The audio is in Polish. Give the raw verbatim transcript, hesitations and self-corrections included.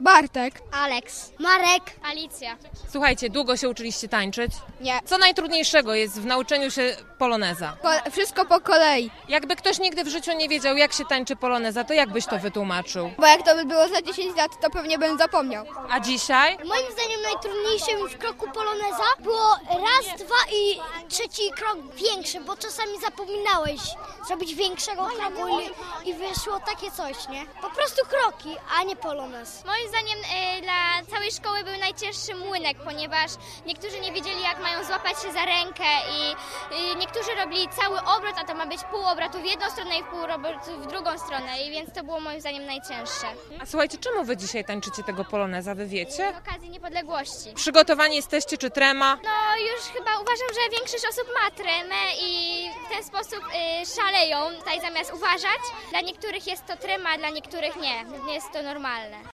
Bartek. Aleks. Marek. Alicja. Słuchajcie, długo się uczyliście tańczyć? Nie. Co najtrudniejszego jest w nauczeniu się poloneza? Po, wszystko po kolei. Jakby ktoś nigdy w życiu nie wiedział, jak się tańczy poloneza, to jak byś to wytłumaczył? Bo jak to by było za dziesięć lat, to pewnie bym zapomniał. A dzisiaj? Moim zdaniem najtrudniejszym w kroku poloneza było raz, dwa i trzeci krok większy, bo czasami zapominałeś zrobić większego kroku i, i wyszło takie coś, nie? Po prostu kroki, a nie polonez. Moim zdaniem y, dla całej szkoły był najcięższy młynek, ponieważ niektórzy nie wiedzieli, jak mają złapać się za rękę i y, niektórzy robili cały obrót, a to ma być pół obrotu w jedną stronę i pół obrotu w drugą stronę, i więc to było moim zdaniem najcięższe. A słuchajcie, czemu wy dzisiaj tańczycie tego poloneza, wy wiecie? Z okazji niepodległości. Przygotowani jesteście, czy trema? No już chyba uważam, że większość osób ma tremę i w ten sposób y, szaleją tutaj zamiast uważać. Dla niektórych jest to trema, dla niektórych nie. Jest to normalne.